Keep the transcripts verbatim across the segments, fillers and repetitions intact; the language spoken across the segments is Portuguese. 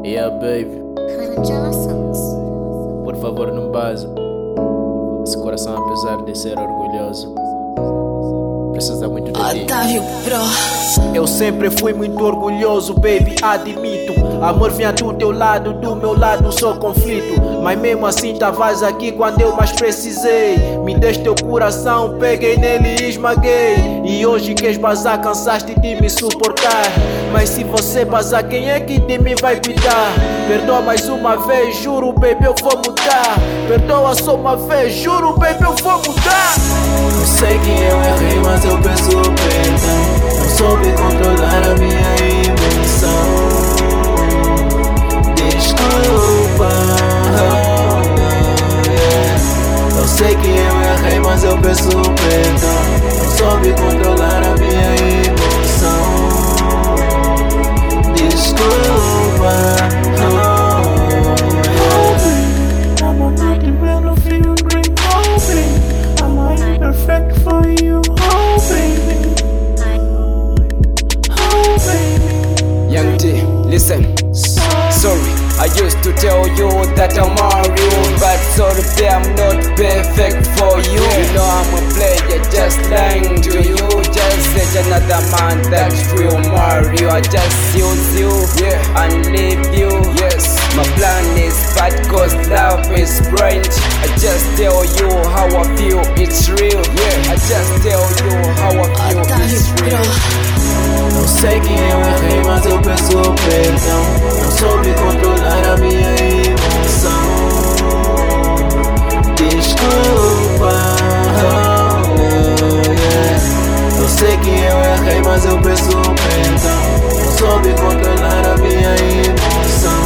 Yeah, baby, Angela Songs. por favor não base. Esse coração, apesar de ser orgulhoso, precisa muito de ti. Otávio Pro. Eu sempre fui muito orgulhoso, baby, admito. Amor vinha do teu lado, do meu lado só conflito. Mas mesmo assim tavas aqui quando eu mais precisei. Me deste teu coração, peguei nele e esmaguei. E hoje queres bazar, cansaste de me suportar. Mas se você bazar, quem é que de mim vai cuidar? Perdoa mais uma vez, juro, baby, eu vou mudar. Perdoa só uma vez, juro, baby, eu vou mudar. Eu sei que eu errei, mas eu peço perdão. Não soube controlar a minha emoção. Desculpa. Eu sei que eu errei, mas eu peço perdão. Não soube controlar a minha emoção. Desculpa. I'm a nightmare of you, dream, oh baby. I'm a imperfect for you, oh baby. Oh baby. Young D, listen. Sorry, I used to tell you that I'm Mario, but sorry, I'm not perfect for you. You know I'm a player, just lying to you. Just such another man that's real Mario. I just use you, yeah, and leave you. Yes, my plan is bad cause love is blind. I just tell you how I feel, it's real. Yeah, I just tell you how I feel, it's Otávio real. Pro. Eu sei que eu errei, mas eu peço perdão. Não soube controlar a minha emoção. Desculpa. Oh, yeah. Eu sei que eu errei, mas eu peço perdão. Não soube controlar a minha emoção.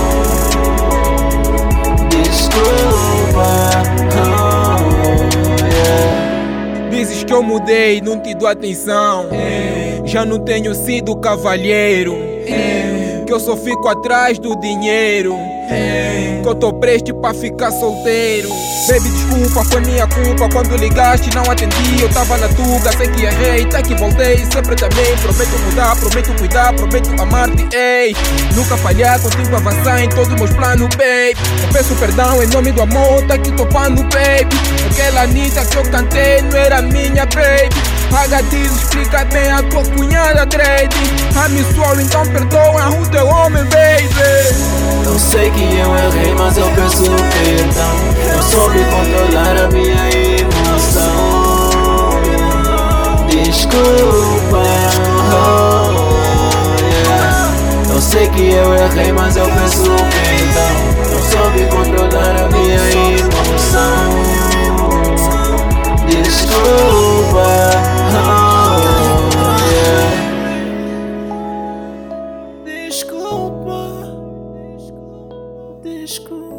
Desculpa. Oh, yeah. Dizes que eu mudei, não te dou atenção. Já não tenho sido cavalheiro. Que eu só fico atrás do dinheiro. Que eu tô prestes pra ficar solteiro. Baby, desculpa, foi minha culpa. Quando ligaste não atendi, eu tava na tuga. Sei que errei, até que voltei, sempre te amei. Prometo mudar, prometo cuidar, prometo amar-te, ei. Nunca falhar, contigo avançar em todos os meus planos, baby. Eu peço perdão em nome do amor, tá aqui topando, baby. Aquela Anitta que eu cantei não era minha, baby. Paga diz, explica bem a tua cunhada, trade. I'm sorry, então perdoa o teu homem, baby. Eu sei que eu errei, mas eu peço perdão. Não soube controlar a minha emoção. Desculpa. Oh, yeah. Eu sei que eu errei, mas eu peço perdão. Não soube controlar a minha emoção. Desculpa. Oh, yeah. Desculpa. Desculpa.